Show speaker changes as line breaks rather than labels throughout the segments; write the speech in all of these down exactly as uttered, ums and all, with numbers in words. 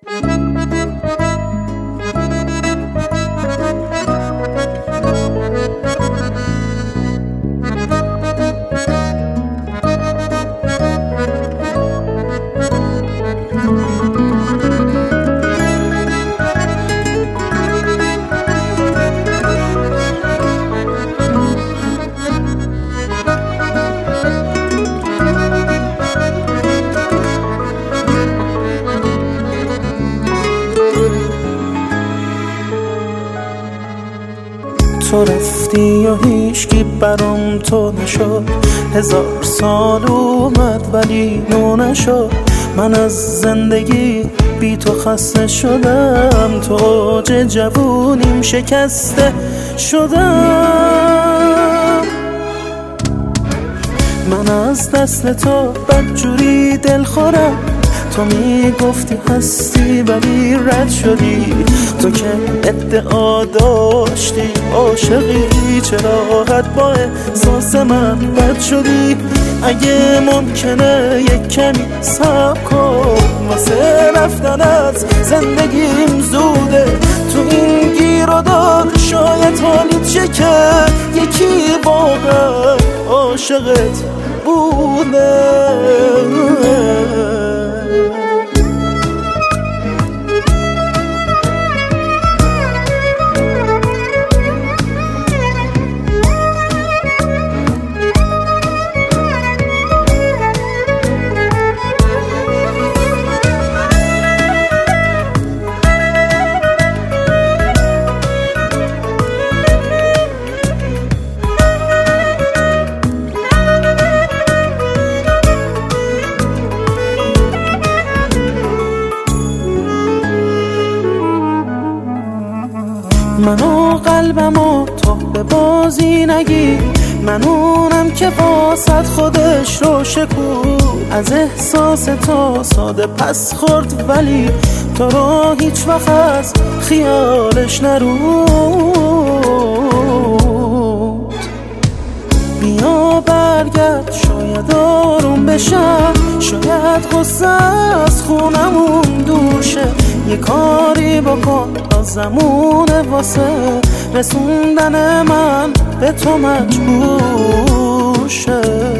تو رفتی و هیچکی برام تو نشد، هزار سال اومد ولی نو نشد. من از زندگی بی تو خسته شدم، تو اوج جوونیم شکسته شدم. من از دست تو بدجوری دل خورم، تو میگفتی هستی ولی رد شدی. تو که ادعا داشتی عاشقی، چرا حد با احساس من بد شدی؟ اگه ممکنه یک کمی صبر کن، واسه رفتن از زندگیم زوده. تو این گیر و دار شاید حالیت شه که یکی واقعا عاشقت بوده. منو قلبمو تو به بازی نگی، من اونم که واسط خودش رو شکو. از احساس تو ساده پس خورد ولی تو رو هیچ وقت از خیالش نرود. بیا برگرد شاید آروم بشم، شاید غصه از خونمون دور شه. یه کاری بکن زمونه واسه رسوندن من به تو مجبور شه.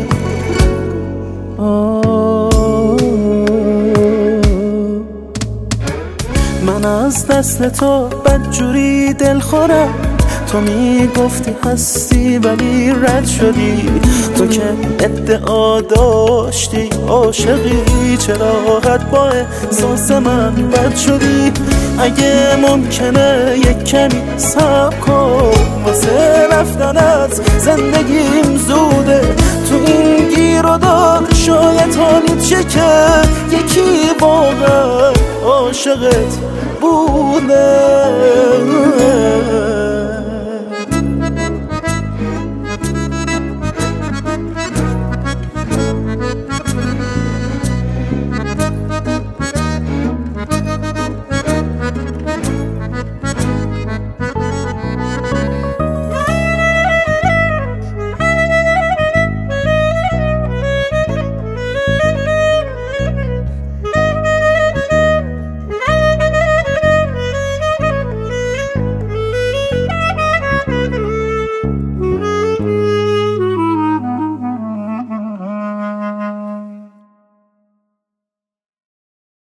من از دست تو بدجوری دل خورم، تو میگفتی هستی ولی رد شدی. تو که ادعا داشتی عاشقی، چرا حد با احساس من بد شدی؟ اگه ممکنه یک کمی صبر کن، واسه رفتن از زندگیم زوده. تو این گیر و دار شاید حالیت شه که یکی واقعا عاشقت